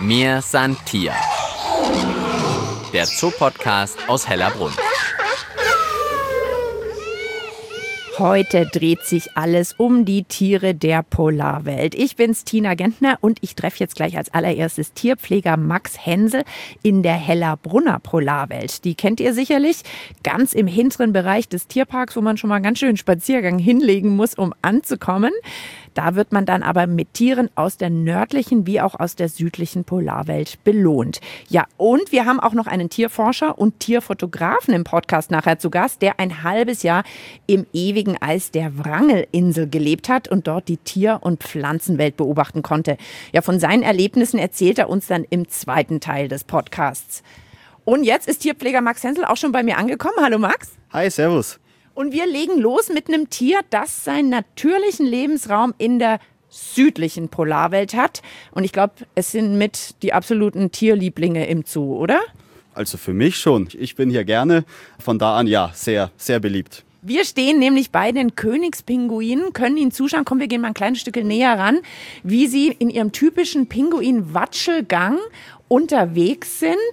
Mir san Tier. Der Zoopodcast aus Hellerbrunn. Heute dreht sich alles um die Tiere der Polarwelt. Ich bin's, Tina Gentner, und ich treffe jetzt gleich als allererstes Tierpfleger Max Hensel in der Hellerbrunner Polarwelt. Die kennt ihr sicherlich, ganz im hinteren Bereich des Tierparks, wo man schon mal ganz schön einen Spaziergang hinlegen muss, um anzukommen. Da wird man dann aber mit Tieren aus der nördlichen wie auch aus der südlichen Polarwelt belohnt. Ja, und wir haben auch noch einen Tierforscher und Tierfotografen im Podcast nachher zu Gast, der ein halbes Jahr im ewigen Eis der Wrangelinsel gelebt hat und dort die Tier- und Pflanzenwelt beobachten konnte. Ja, von seinen Erlebnissen erzählt er uns dann im zweiten Teil des Podcasts. Und jetzt ist Tierpfleger Max Hensel auch schon bei mir angekommen. Hallo Max. Hi, servus. Und wir legen los mit einem Tier, das seinen natürlichen Lebensraum in der südlichen Polarwelt hat. Und ich glaube, es sind mit die absoluten Tierlieblinge im Zoo, oder? Also für mich schon. Ich bin hier gerne. Von da an ja, sehr, sehr beliebt. Wir stehen nämlich bei den Königspinguinen, können Ihnen zuschauen. Komm, wir gehen mal ein kleines Stück näher ran, wie sie in ihrem typischen Pinguin-Watschelgang unterwegs sind.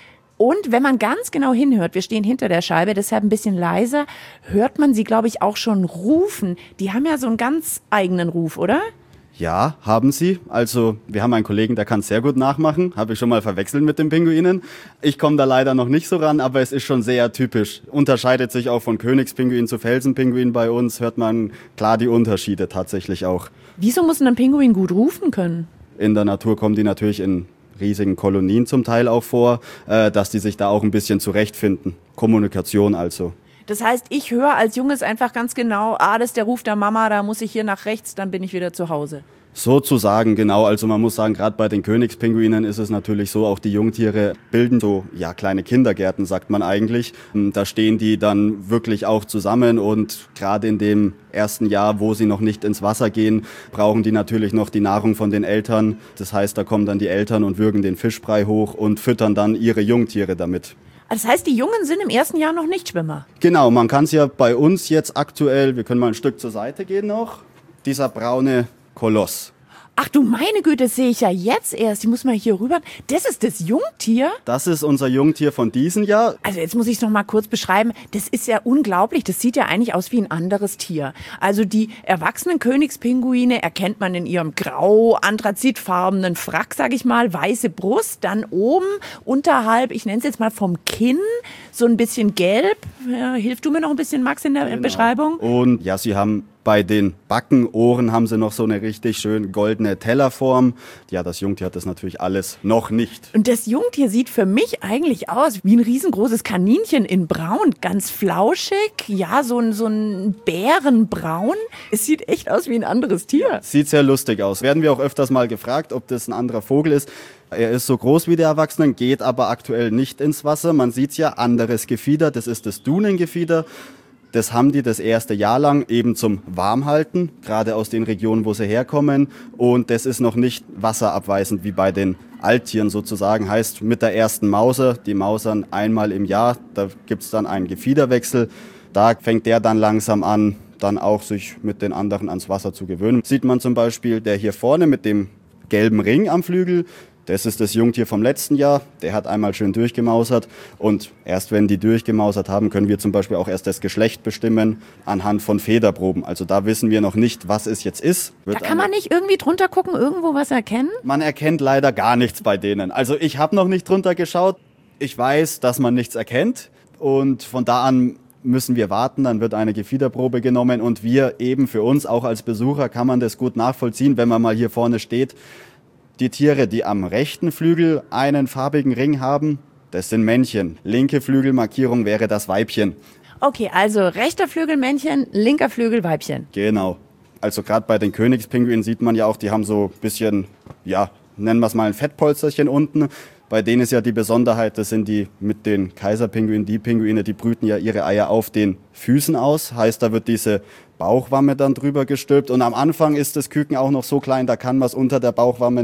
Und wenn man ganz genau hinhört, wir stehen hinter der Scheibe, deshalb ein bisschen leiser, hört man sie, glaube ich, auch schon rufen. Die haben ja so einen ganz eigenen Ruf, oder? Ja, haben sie. Also wir haben einen Kollegen, der kann es sehr gut nachmachen. Habe ich schon mal verwechselt mit den Pinguinen. Ich komme da leider noch nicht so ran, aber es ist schon sehr typisch. Unterscheidet sich auch von Königspinguin zu Felsenpinguin bei uns. Hört man klar die Unterschiede tatsächlich auch. Wieso muss ein Pinguin gut rufen können? In der Natur kommen die natürlich in riesigen Kolonien zum Teil auch vor, dass die sich da auch ein bisschen zurechtfinden. Kommunikation also. Das heißt, ich höre als Junges einfach ganz genau, das ist der Ruf der Mama, da muss ich hier nach rechts, dann bin ich wieder zu Hause. Sozusagen, genau. Also man muss sagen, gerade bei den Königspinguinen ist es natürlich so, auch die Jungtiere bilden so, ja, kleine Kindergärten, sagt man eigentlich. Da stehen die dann wirklich auch zusammen und gerade in dem ersten Jahr, wo sie noch nicht ins Wasser gehen, brauchen die natürlich noch die Nahrung von den Eltern. Das heißt, da kommen dann die Eltern und würgen den Fischbrei hoch und füttern dann ihre Jungtiere damit. Das heißt, die Jungen sind im ersten Jahr noch nicht Schwimmer? Genau, man kann es ja bei uns jetzt aktuell, wir können mal ein Stück zur Seite gehen noch, dieser braune Koloss. Ach du meine Güte, das sehe ich ja jetzt erst. Ich muss mal hier rüber. Das ist das Jungtier? Das ist unser Jungtier von diesem Jahr. Also jetzt muss ich es noch mal kurz beschreiben. Das ist ja unglaublich. Das sieht ja eigentlich aus wie ein anderes Tier. Also die erwachsenen Königspinguine erkennt man in ihrem grau-anthrazitfarbenen Frack, sag ich mal, weiße Brust. Dann oben unterhalb, ich nenne es jetzt mal vom Kinn, so ein bisschen gelb. Ja, hilf du mir noch ein bisschen, Max, in der Beschreibung? Und ja, sie haben bei den Backenohren haben sie noch so eine richtig schön goldene Tellerform. Ja, das Jungtier hat das natürlich alles noch nicht. Und das Jungtier sieht für mich eigentlich aus wie ein riesengroßes Kaninchen in braun. Ganz flauschig, ja, so ein Bärenbraun. Es sieht echt aus wie ein anderes Tier. Sieht sehr lustig aus. Werden wir auch öfters mal gefragt, ob das ein anderer Vogel ist. Er ist so groß wie die Erwachsenen, geht aber aktuell nicht ins Wasser. Man sieht's ja, anderes Gefieder, das ist das Dunengefieder. Das haben die das erste Jahr lang eben zum Warmhalten, gerade aus den Regionen, wo sie herkommen. Und das ist noch nicht wasserabweisend wie bei den Alttieren sozusagen. Heißt, mit der ersten Mauser, die mausern einmal im Jahr, da gibt's dann einen Gefiederwechsel. Da fängt der dann langsam an, dann auch sich mit den anderen ans Wasser zu gewöhnen. Sieht man zum Beispiel der hier vorne mit dem gelben Ring am Flügel. Das ist das Jungtier vom letzten Jahr. Der hat einmal schön durchgemausert. Und erst wenn die durchgemausert haben, können wir zum Beispiel auch erst das Geschlecht bestimmen anhand von Federproben. Also da wissen wir noch nicht, was es jetzt ist. Da kann man nicht irgendwie drunter gucken, irgendwo was erkennen? Man erkennt leider gar nichts bei denen. Also ich habe noch nicht drunter geschaut. Ich weiß, dass man nichts erkennt. Und von da an müssen wir warten, dann wird eine Gefiederprobe genommen. Und wir eben für uns, auch als Besucher, kann man das gut nachvollziehen, wenn man mal hier vorne steht. Die Tiere, die am rechten Flügel einen farbigen Ring haben, das sind Männchen. Linke Flügelmarkierung wäre das Weibchen. Okay, also rechter Flügel Männchen, linker Flügel Weibchen. Genau. Also gerade bei den Königspinguinen sieht man ja auch, die haben so ein bisschen, ja, nennen wir es mal ein Fettpolsterchen unten. Bei denen ist ja die Besonderheit, das sind die mit den Kaiserpinguinen, die Pinguine, die brüten ja ihre Eier auf den Füßen aus. Heißt, da wird diese Bauchwamme dann drüber gestülpt. Und am Anfang ist das Küken auch noch so klein, da kann man es unter der Bauchwamme nicht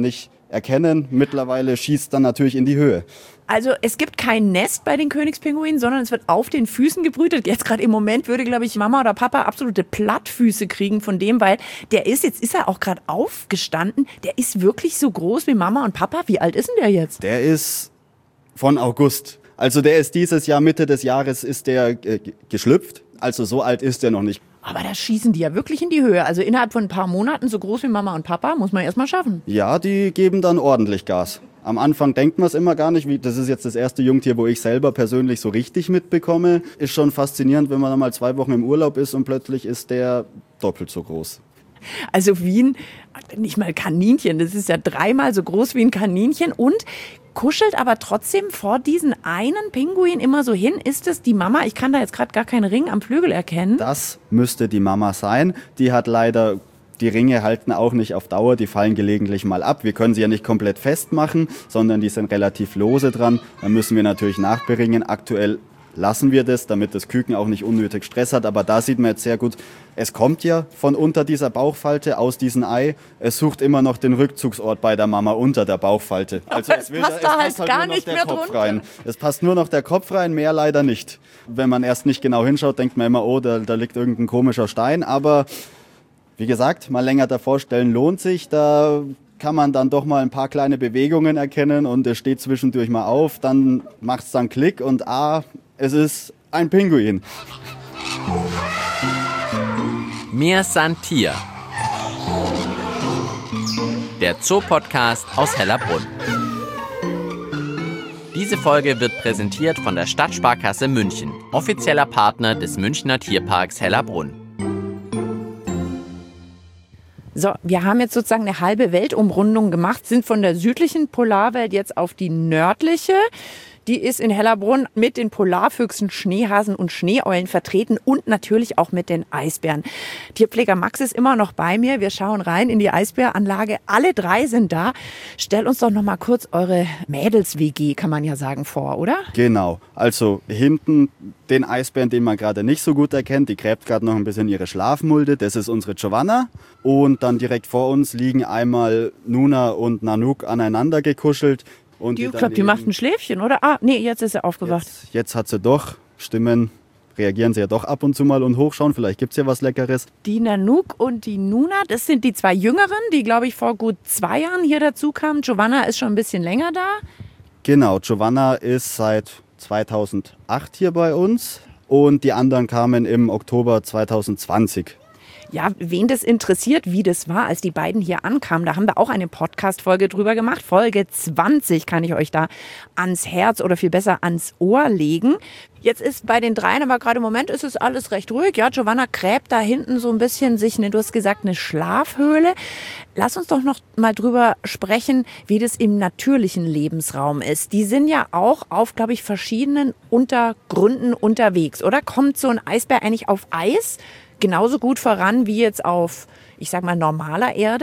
erkennen. Mittlerweile schießt dann natürlich in die Höhe. Also es gibt kein Nest bei den Königspinguinen, sondern es wird auf den Füßen gebrütet. Jetzt gerade im Moment würde, glaube ich, Mama oder Papa absolute Plattfüße kriegen von dem, weil jetzt ist er auch gerade aufgestanden, der ist wirklich so groß wie Mama und Papa. Wie alt ist denn der jetzt? Der ist von August. Also der ist dieses Jahr, Mitte des Jahres ist der geschlüpft. Also so alt ist der noch nicht. Aber da schießen die ja wirklich in die Höhe. Also innerhalb von ein paar Monaten so groß wie Mama und Papa, muss man erst mal schaffen. Ja, die geben dann ordentlich Gas. Am Anfang denkt man es immer gar nicht. Das ist jetzt das erste Jungtier, wo ich selber persönlich so richtig mitbekomme. Ist schon faszinierend, wenn man dann mal 2 Wochen im Urlaub ist und plötzlich ist der doppelt so groß. Also wie nicht mal Kaninchen, das ist ja 3-mal so groß wie ein Kaninchen und kuschelt aber trotzdem vor diesen einen Pinguin immer so hin. Ist es die Mama? Ich kann da jetzt gerade gar keinen Ring am Flügel erkennen. Das müsste die Mama sein. Die hat leider, die Ringe halten auch nicht auf Dauer, die fallen gelegentlich mal ab. Wir können sie ja nicht komplett festmachen, sondern die sind relativ lose dran. Dann müssen wir natürlich nachberingen. Aktuell lassen wir das, damit das Küken auch nicht unnötig Stress hat. Aber da sieht man jetzt sehr gut, es kommt ja von unter dieser Bauchfalte, aus diesem Ei. Es sucht immer noch den Rückzugsort bei der Mama unter der Bauchfalte. Also es passt da halt gar nicht mehr drunter. Rein. Es passt nur noch der Kopf rein, mehr leider nicht. Wenn man erst nicht genau hinschaut, denkt man immer, oh, da liegt irgendein komischer Stein. Aber wie gesagt, mal länger davor stellen lohnt sich. Da kann man dann doch mal ein paar kleine Bewegungen erkennen und es steht zwischendurch mal auf. Dann macht es dann Klick und es ist ein Pinguin. Mir san Tier. Der Zoopodcast aus Hellerbrunn. Diese Folge wird präsentiert von der Stadtsparkasse München, offizieller Partner des Münchner Tierparks Hellerbrunn. So, wir haben jetzt sozusagen eine halbe Weltumrundung gemacht, sind von der südlichen Polarwelt jetzt auf die nördliche. Die ist in Hellerbrunn mit den Polarfüchsen, Schneehasen und Schneeeulen vertreten und natürlich auch mit den Eisbären. Tierpfleger Max ist immer noch bei mir. Wir schauen rein in die Eisbäranlage. Alle 3 sind da. Stell uns doch noch mal kurz eure Mädels-WG, kann man ja sagen, vor, oder? Genau. Also hinten den Eisbären, den man gerade nicht so gut erkennt. Die gräbt gerade noch ein bisschen ihre Schlafmulde. Das ist unsere Giovanna. Und dann direkt vor uns liegen einmal Nuna und Nanook aneinander gekuschelt. Und ich glaube, die macht ein Schläfchen, oder? Nee, jetzt ist sie aufgewacht. Jetzt hat sie doch Stimmen. Reagieren sie ja doch ab und zu mal und hochschauen. Vielleicht gibt es ja was Leckeres. Die Nanook und die Nuna, das sind die 2 Jüngeren, die, glaube ich, vor gut 2 Jahren hier dazu kamen. Giovanna ist schon ein bisschen länger da. Genau, Giovanna ist seit 2008 hier bei uns und die anderen kamen im Oktober 2020. Ja, wen das interessiert, wie das war, als die beiden hier ankamen, da haben wir auch eine Podcast-Folge drüber gemacht. Folge 20 kann ich euch da ans Herz oder viel besser ans Ohr legen. Jetzt ist bei den 3, aber gerade im Moment ist es alles recht ruhig. Ja, Giovanna gräbt da hinten so ein bisschen sich, du hast gesagt, eine Schlafhöhle. Lass uns doch noch mal drüber sprechen, wie das im natürlichen Lebensraum ist. Die sind ja auch auf, glaube ich, verschiedenen Untergründen unterwegs, oder? Kommt so ein Eisbär eigentlich auf Eis genauso gut voran wie jetzt auf, ich sag mal, normaler Erde?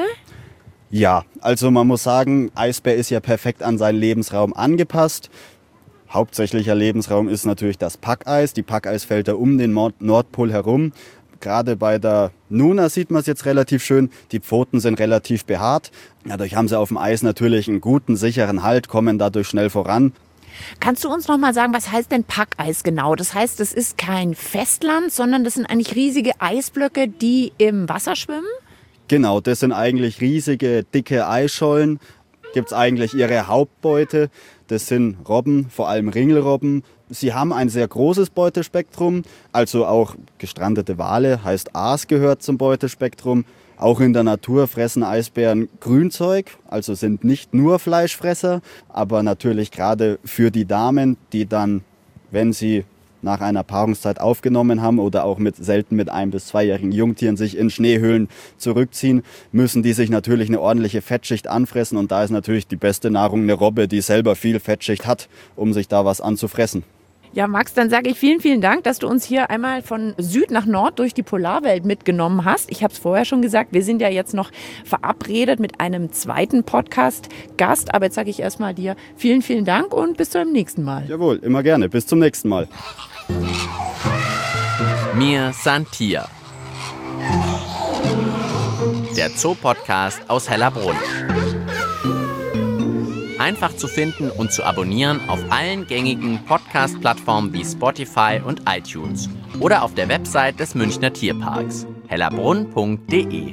Ja, also man muss sagen, Eisbär ist ja perfekt an seinen Lebensraum angepasst. Hauptsächlicher Lebensraum ist natürlich das Packeis. Die Packeisfelder um den Nordpol herum. Gerade bei der Nuna sieht man es jetzt relativ schön. Die Pfoten sind relativ behaart. Dadurch haben sie auf dem Eis natürlich einen guten, sicheren Halt, kommen dadurch schnell voran. Kannst du uns noch mal sagen, was heißt denn Packeis genau? Das heißt, das ist kein Festland, sondern das sind eigentlich riesige Eisblöcke, die im Wasser schwimmen? Genau, das sind eigentlich riesige, dicke Eisschollen. Gibt es eigentlich ihre Hauptbeute. Das sind Robben, vor allem Ringelrobben. Sie haben ein sehr großes Beutespektrum, also auch gestrandete Wale, heißt Aas gehört zum Beutespektrum. Auch in der Natur fressen Eisbären Grünzeug, also sind nicht nur Fleischfresser, aber natürlich gerade für die Damen, die dann, wenn sie nach einer Paarungszeit aufgenommen haben oder auch selten mit 1- bis 2-jährigen Jungtieren sich in Schneehöhlen zurückziehen, müssen die sich natürlich eine ordentliche Fettschicht anfressen und da ist natürlich die beste Nahrung eine Robbe, die selber viel Fettschicht hat, um sich da was anzufressen. Ja, Max, dann sage ich vielen, vielen Dank, dass du uns hier einmal von Süd nach Nord durch die Polarwelt mitgenommen hast. Ich habe es vorher schon gesagt, wir sind ja jetzt noch verabredet mit einem zweiten Podcast-Gast. Aber jetzt sage ich erstmal dir vielen, vielen Dank und bis zum nächsten Mal. Jawohl, immer gerne. Bis zum nächsten Mal. Mir san Tier. Der Zoopodcast aus Hellerbrunn. einfach zu finden und zu abonnieren auf allen gängigen Podcast-Plattformen wie Spotify und iTunes oder auf der Website des Münchner Tierparks hellerbrunn.de.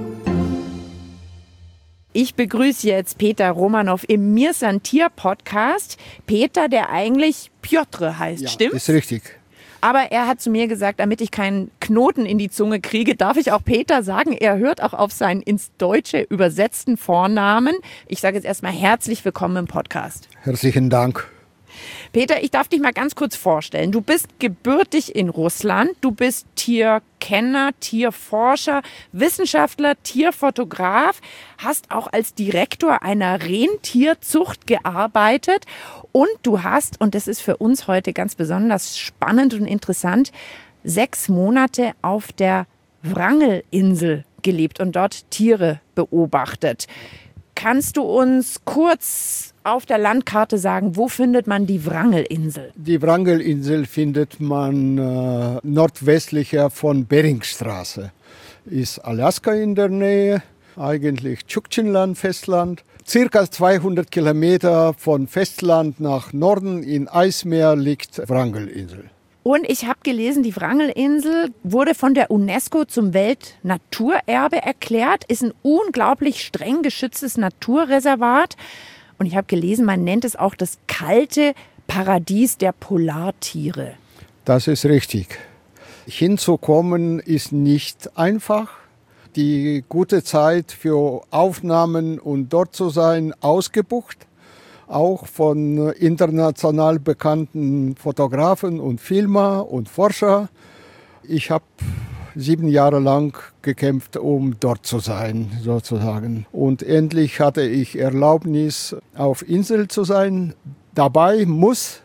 Ich begrüße jetzt Peter Romanow im Mir san Tier Podcast. Peter, der eigentlich Piotr heißt, Ja, stimmt? ist richtig. Aber er hat zu mir gesagt, damit ich keinen Knoten in die Zunge kriege, darf ich auch Peter sagen. Er hört auch auf seinen ins Deutsche übersetzten Vornamen. Ich sage jetzt erstmal herzlich willkommen im Podcast. Herzlichen Dank. Peter, ich darf dich mal ganz kurz vorstellen. Du bist gebürtig in Russland. Du bist Tierkenner, Tierforscher, Wissenschaftler, Tierfotograf, hast auch als Direktor einer Rentierzucht gearbeitet und du hast, und das ist für uns heute ganz besonders spannend und interessant, 6 Monate auf der Wrangelinsel gelebt und dort Tiere beobachtet. Kannst du uns kurz auf der Landkarte sagen, wo findet man die Wrangelinsel? Die Wrangelinsel findet man nordwestlicher von Beringstraße. Ist Alaska in der Nähe, eigentlich Tschukchenland, Festland. Circa 200 Kilometer von Festland nach Norden in Eismeer liegt Wrangelinsel. Und ich habe gelesen, die Wrangelinsel wurde von der UNESCO zum Weltnaturerbe erklärt, ist ein unglaublich streng geschütztes Naturreservat. Und ich habe gelesen, man nennt es auch das kalte Paradies der Polartiere. Das ist richtig. Hinzukommen ist nicht einfach. Die gute Zeit für Aufnahmen und dort zu sein, ausgebucht. Auch von international bekannten Fotografen und Filmer und Forscher. Ich habe 7 Jahre lang gekämpft, um dort zu sein, sozusagen. Und endlich hatte ich Erlaubnis, auf Insel zu sein. Dabei muss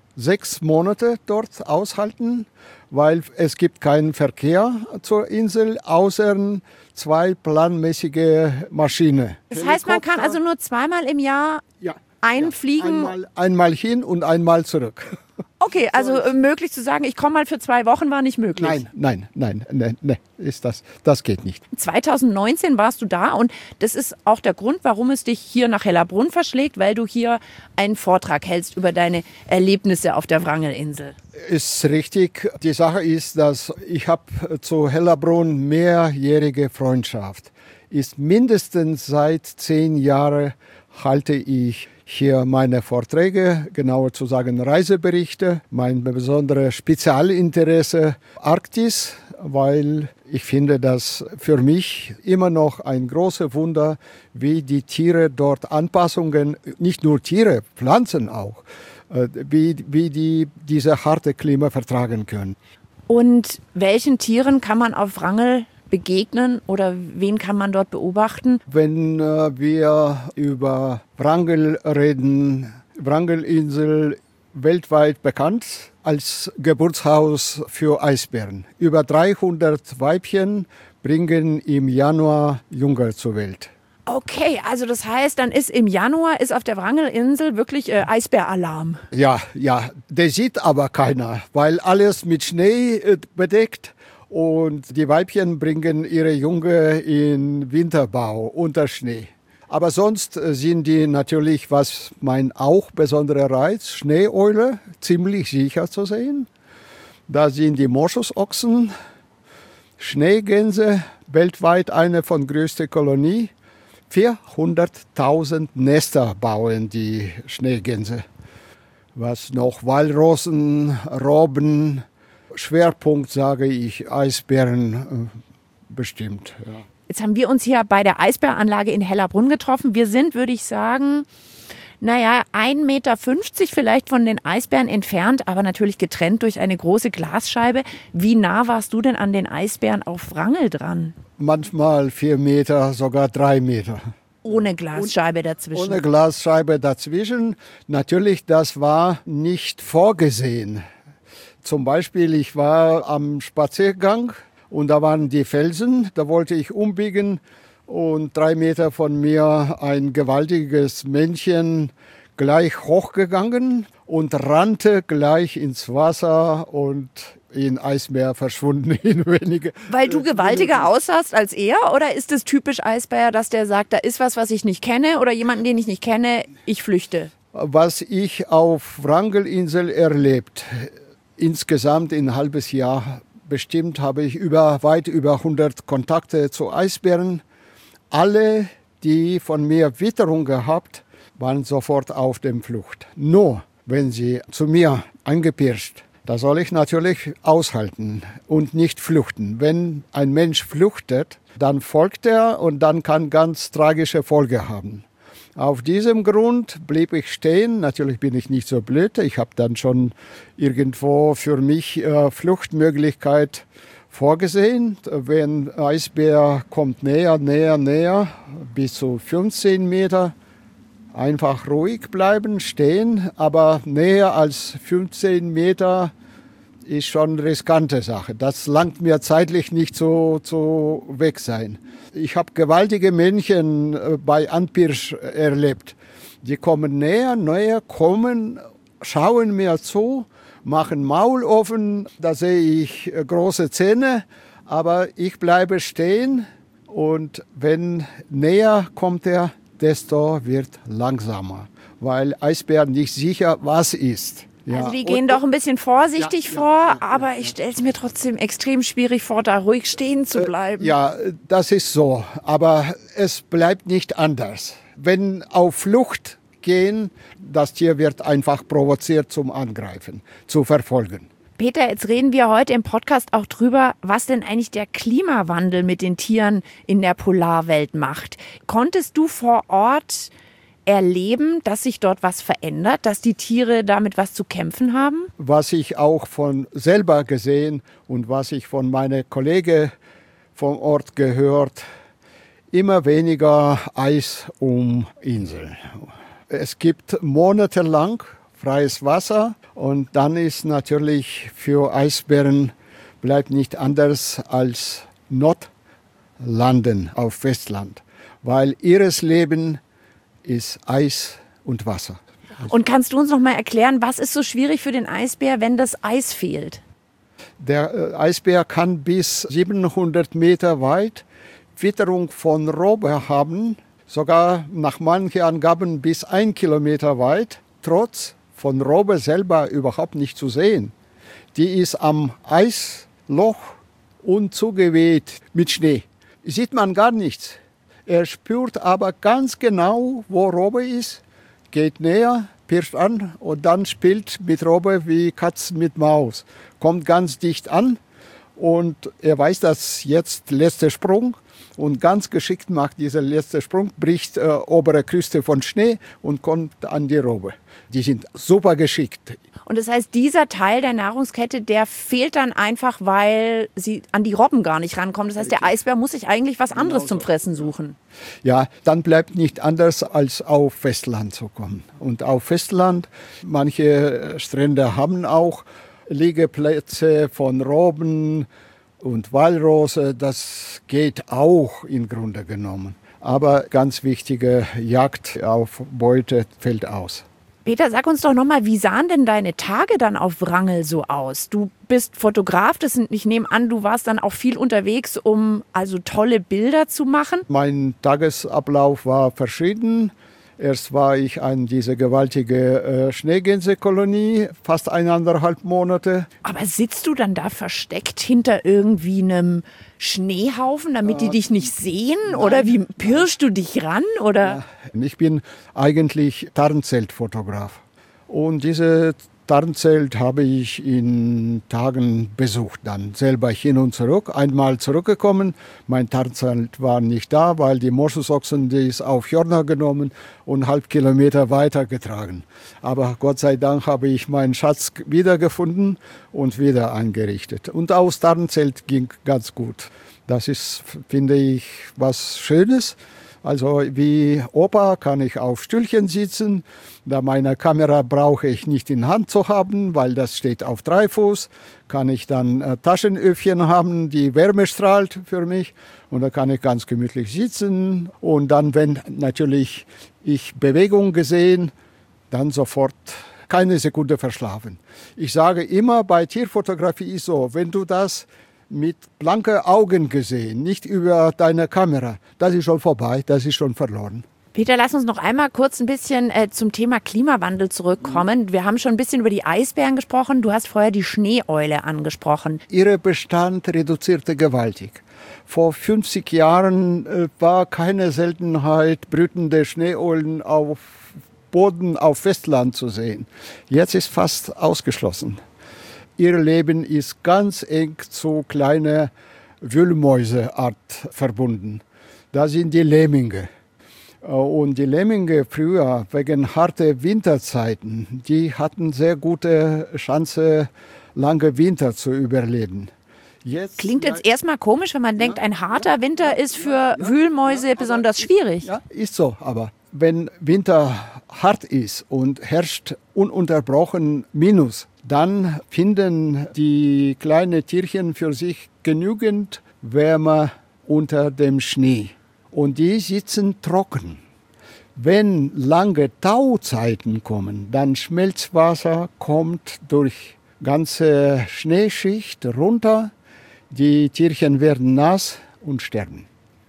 6 Monate dort aushalten, weil es gibt keinen Verkehr zur Insel, außer 2 planmäßige Maschinen. Das heißt, man kann also nur 2-mal im Jahr einfliegen? Ja, einmal hin und einmal zurück. Okay, also möglich zu sagen, ich komme mal für 2 Wochen war nicht möglich. Nein, ist das geht nicht. 2019 warst du da und das ist auch der Grund, warum es dich hier nach Hellerbrunn verschlägt, weil du hier einen Vortrag hältst über deine Erlebnisse auf der Wrangelinsel. Ist richtig. Die Sache ist, dass ich habe zu Hellerbrunn mehrjährige Freundschaft. Ist mindestens seit 10 Jahren halte ich hier meine Vorträge, genauer zu sagen Reiseberichte. Mein besonderes Spezialinteresse Arktis, weil ich finde das für mich immer noch ein großes Wunder, wie die Tiere dort Anpassungen, nicht nur Tiere, Pflanzen auch, wie die diese harte Klima vertragen können. Und welchen Tieren kann man auf Wrangel begegnen oder wen kann man dort beobachten? Wenn wir über Wrangel reden, Wrangelinsel weltweit bekannt als Geburtshaus für Eisbären. Über 300 Weibchen bringen im Januar Jünger zur Welt. Okay, also das heißt, dann ist im Januar ist auf der Wrangelinsel wirklich Eisbäralarm. Ja, der sieht aber keiner, weil alles mit Schnee bedeckt. Und die Weibchen bringen ihre Junge in Winterbau unter Schnee. Aber sonst sind die natürlich, was mein auch besonderer Reiz, Schneeeule, ziemlich sicher zu sehen. Da sind die Moschusochsen, Schneegänse, weltweit eine von größter Kolonie. 400.000 Nester bauen die Schneegänse. Was noch? Walrossen, Robben. Schwerpunkt, sage ich, Eisbären bestimmt. Ja. Jetzt haben wir uns hier bei der Eisbäranlage in Hellerbrunn getroffen. Wir sind, würde ich sagen, 1,50 Meter vielleicht von den Eisbären entfernt, aber natürlich getrennt durch eine große Glasscheibe. Wie nah warst du denn an den Eisbären auf Wrangel dran? Manchmal 4 Meter, sogar 3 Meter. Ohne Glasscheibe dazwischen? Ohne Glasscheibe dazwischen. Natürlich, das war nicht vorgesehen. Zum Beispiel, ich war am Spaziergang und da waren die Felsen, da wollte ich umbiegen und 3 Meter von mir ein gewaltiges Männchen gleich hochgegangen und rannte gleich ins Wasser und in Eisbär verschwunden in wenige. Weil du gewaltiger aussahst als er? Oder ist es typisch Eisbär, dass der sagt, da ist was ich nicht kenne oder jemanden, den ich nicht kenne, ich flüchte? Was ich auf Wrangelinsel erlebt, insgesamt in ein halbes Jahr bestimmt, habe ich weit über 100 Kontakte zu Eisbären. Alle, die von mir Witterung gehabt, waren sofort auf der Flucht. Nur wenn sie zu mir angepirscht, da soll ich natürlich aushalten und nicht flüchten. Wenn ein Mensch flüchtet, dann folgt er und dann kann ganz tragische Folgen haben. Auf diesem Grund blieb ich stehen. Natürlich bin ich nicht so blöd. Ich habe dann schon irgendwo für mich Fluchtmöglichkeit vorgesehen. Wenn Eisbär kommt näher, bis zu 15 Meter, einfach ruhig bleiben, stehen. Aber näher als 15 Meter ist schon eine riskante Sache. Das langt mir zeitlich nicht so weg sein. Ich habe gewaltige Männchen bei Anpirsch erlebt. Die kommen näher, schauen mir zu, machen Maul offen, da sehe ich große Zähne, aber ich bleibe stehen und wenn näher kommt er, desto wird langsamer, weil Eisbär nicht sicher was ist. Ja. Also die gehen doch ein bisschen vorsichtig vor, aber ich stelle es mir trotzdem extrem schwierig vor, da ruhig stehen zu bleiben. Ja, das ist so, aber es bleibt nicht anders. Wenn auf Flucht gehen, das Tier wird einfach provoziert zum Angreifen, zu verfolgen. Peter, jetzt reden wir heute im Podcast auch drüber, was denn eigentlich der Klimawandel mit den Tieren in der Polarwelt macht. Konntest du vor Ort erleben, dass sich dort was verändert, dass die Tiere damit was zu kämpfen haben? Was ich auch von selber gesehen und was ich von meinen Kollegen vom Ort gehört, immer weniger Eis um Inseln. Es gibt monatelang freies Wasser und dann ist natürlich für Eisbären bleibt nicht anders als Notlanden auf Festland, weil ihres Leben ist Eis und Wasser. Und kannst du uns noch mal erklären, was ist so schwierig für den Eisbär, wenn das Eis fehlt? Der Eisbär kann bis 700 Meter weit Witterung von Robbe haben, sogar nach manchen Angaben bis 1 Kilometer weit, trotz von Robbe selber überhaupt nicht zu sehen. Die ist am Eisloch und zugeweht mit Schnee. Sieht man gar nichts. Er spürt aber ganz genau, wo Robbe ist, geht näher, pirscht an und dann spielt mit Robbe wie Katz mit Maus. Kommt ganz dicht an und er weiß, dass jetzt letzter Sprung und ganz geschickt macht dieser letzte Sprung, bricht obere Kruste von Schnee und kommt an die Robbe. Die sind super geschickt. Und das heißt, dieser Teil der Nahrungskette, der fehlt dann einfach, weil sie an die Robben gar nicht rankommen. Das heißt, der Eisbär muss sich eigentlich was anderes zum Fressen suchen. Ja, dann bleibt nicht anders, als auf Festland zu kommen. Und auf Festland, manche Strände haben auch Liegeplätze von Robben und Walrosse. Das geht auch im Grunde genommen. Aber ganz wichtige Jagd auf Beute fällt aus. Peter, sag uns doch nochmal, wie sahen denn deine Tage dann auf Wrangel so aus? Du bist Fotograf, ich nehme an, du warst dann auch viel unterwegs, um also tolle Bilder zu machen. Mein Tagesablauf war verschieden. Erst war ich an diese gewaltige Schneegänsekolonie, fast 1,5 Monate. Aber sitzt du dann da versteckt hinter irgendwie einem Schneehaufen, damit die dich nicht sehen? Nein. Oder wie pirschst du dich ran? Oder? Ja, ich bin eigentlich Tarnzeltfotograf. Und diese Tarnzelt habe ich in Tagen besucht, dann selber hin und zurück. Einmal zurückgekommen, mein Tarnzelt war nicht da, weil die Moschusochsen, die ist auf Jorna genommen und 0,5 Kilometer weitergetragen. Aber Gott sei Dank habe ich meinen Schatz wiedergefunden und wieder eingerichtet. Und aus Tarnzelt ging ganz gut. Das ist, finde ich, was Schönes. Also wie Opa kann ich auf Stühlchen sitzen. Da meine Kamera brauche ich nicht in Hand zu haben, weil das steht auf 3 Fuß. Kann ich dann Taschenöffchen haben, die Wärme strahlt für mich. Und da kann ich ganz gemütlich sitzen. Und dann, wenn natürlich ich Bewegung gesehen, dann sofort keine Sekunde verschlafen. Ich sage immer, bei Tierfotografie ist so, wenn du das mit blanken Augen gesehen, nicht über deine Kamera, das ist schon vorbei, das ist schon verloren. Peter, lass uns noch einmal kurz ein bisschen zum Thema Klimawandel zurückkommen. Wir haben schon ein bisschen über die Eisbären gesprochen. Du hast vorher die Schneeeule angesprochen. Ihr Bestand reduzierte gewaltig. Vor 50 Jahren war keine Seltenheit, brütende Schneeeulen auf Boden, auf Festland zu sehen. Jetzt ist fast ausgeschlossen. Ihr Leben ist ganz eng zu kleinen Wühlmäuseart verbunden. Das sind die Lemminge. Und die Lemminge früher, wegen harter Winterzeiten, die hatten sehr gute Chance, lange Winter zu überleben. Klingt jetzt erstmal komisch, wenn man denkt, ein harter Winter ist für Wühlmäuse besonders schwierig. Ja, ist so. Aber wenn Winter hart ist und herrscht ununterbrochen Minus, dann finden die kleinen Tierchen für sich genügend Wärme unter dem Schnee. Und die sitzen trocken. Wenn lange Tauzeiten kommen, dann Schmelzwasser kommt durch ganze Schneeschicht runter. Die Tierchen werden nass und sterben.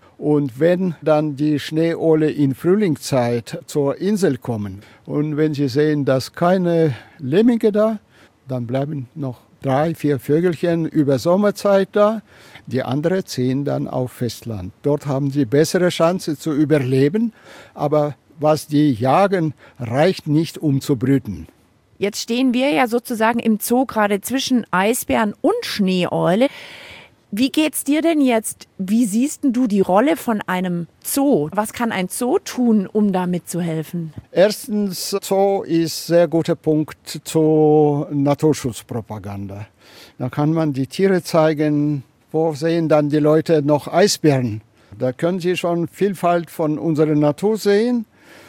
Und wenn dann die Schneeeule in Frühlingszeit zur Insel kommen und wenn sie sehen, dass keine Lemminge da, dann bleiben noch 3, 4 Vögelchen über Sommerzeit da. Die anderen ziehen dann auf Festland. Dort haben sie bessere Chance zu überleben, aber was die jagen, reicht nicht, um zu brüten. Jetzt stehen wir ja sozusagen im Zoo gerade zwischen Eisbären und Schneeeule. Wie geht's dir denn jetzt? Wie siehst du die Rolle von einem Zoo? Was kann ein Zoo tun, um da mitzuhelfen? Erstens, Zoo ist ein sehr guter Punkt zur Naturschutzpropaganda. Da kann man die Tiere zeigen. Wo sehen dann die Leute noch Eisbären? Da können sie schon Vielfalt von unserer Natur sehen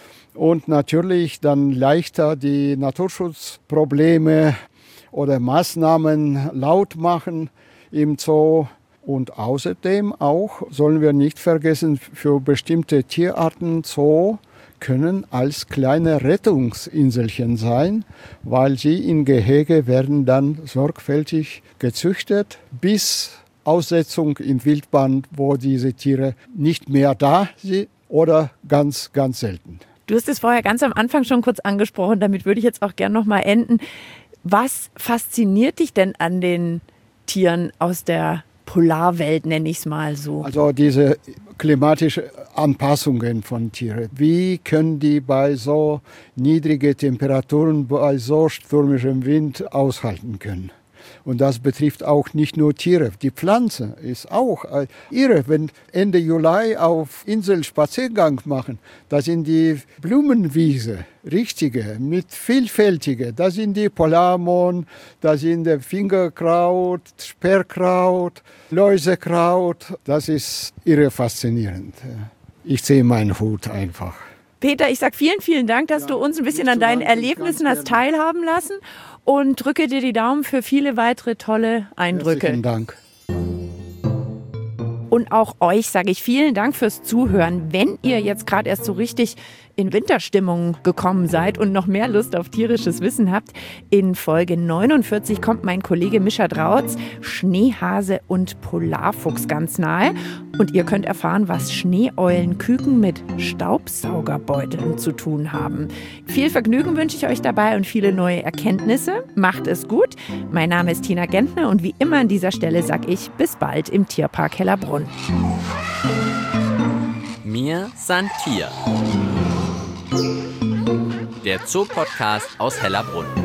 und natürlich dann leichter die Naturschutzprobleme oder Maßnahmen laut machen im Zoo. Und außerdem auch, sollen wir nicht vergessen, für bestimmte Tierarten Zoo können als kleine Rettungsinselchen sein, weil sie in Gehege werden dann sorgfältig gezüchtet, bis Aussetzung in Wildbahn, wo diese Tiere nicht mehr da sind oder ganz, ganz selten. Du hast es vorher ganz am Anfang schon kurz angesprochen, damit würde ich jetzt auch gerne noch mal enden. Was fasziniert dich denn an den Tieren aus der Polarwelt, nenne ich es mal so? Also diese klimatischen Anpassungen von Tieren. Wie können die bei so niedrigen Temperaturen, bei so stürmischem Wind aushalten können? Und das betrifft auch nicht nur Tiere. Die Pflanze ist auch irre. Wenn Ende Juli auf Insel Spaziergang machen, da sind die Blumenwiese, richtige, mit vielfältige. Da sind die Polarmohn, da sind der Fingerkraut, Sperrkraut, Läusekraut. Das ist irre faszinierend. Ich ziehe meinen Hut einfach. Peter, ich sage vielen, vielen Dank, dass du uns ein bisschen an deinen Erlebnissen hast teilhaben lassen und drücke dir die Daumen für viele weitere tolle Eindrücke. Herzlichen Dank. Und auch euch sage ich vielen Dank fürs Zuhören. Wenn ihr jetzt gerade erst so richtig in Winterstimmung gekommen seid und noch mehr Lust auf tierisches Wissen habt, in Folge 49 kommt mein Kollege Mischa Drautz, Schneehase und Polarfuchs ganz nahe. Und ihr könnt erfahren, was Schneeeulenküken mit Staubsaugerbeuteln zu tun haben. Viel Vergnügen wünsche ich euch dabei und viele neue Erkenntnisse. Macht es gut. Mein Name ist Tina Gentner und wie immer an dieser Stelle sage ich bis bald im Tierpark Hellerbrunn. Mir san Tier. Der Zoo-Podcast aus Hellerbrunn.